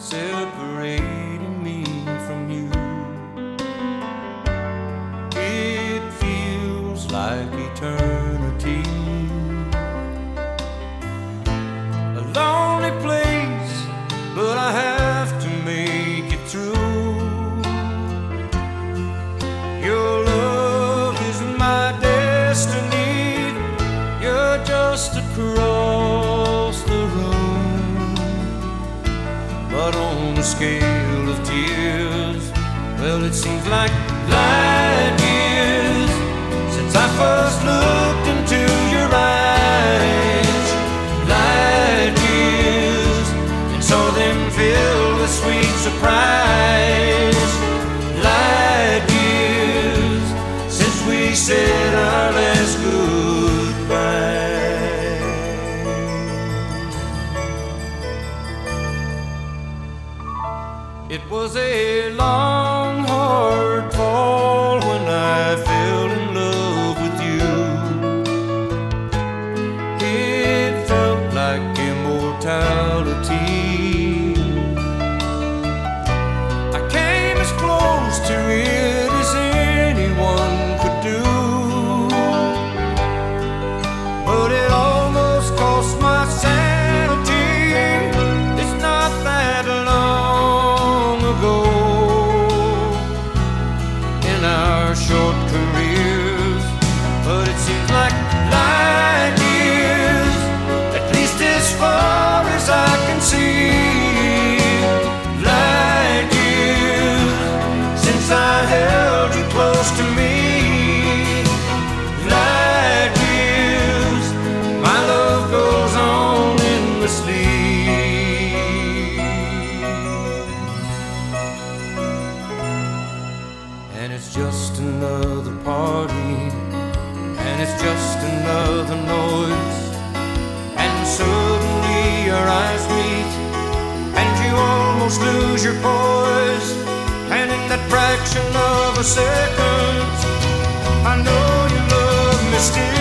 separating me from you. It feels like eternity, a lonely place, but I have to make it through. Your love is my destiny, you're just across the room. But on the scale of tears, well, it seems like light years since I first looked into your eyes. Light years, and saw them filled with sweet surprise. Light years since we said our last goodbye. It was a long, hard fall when I fell in love with you. It felt like immortality. I came as close to it as anyone could do, but it almost cost my sanity. It's not that long ago in our short careers, but it seems like light years, at least as far as I can see. Light years since I held you close to me. Light years, my love goes on endlessly. And it's just another party, and it's just another noise, and suddenly your eyes meet, and you almost lose your poise. And in that fraction of a second, I know you love me still.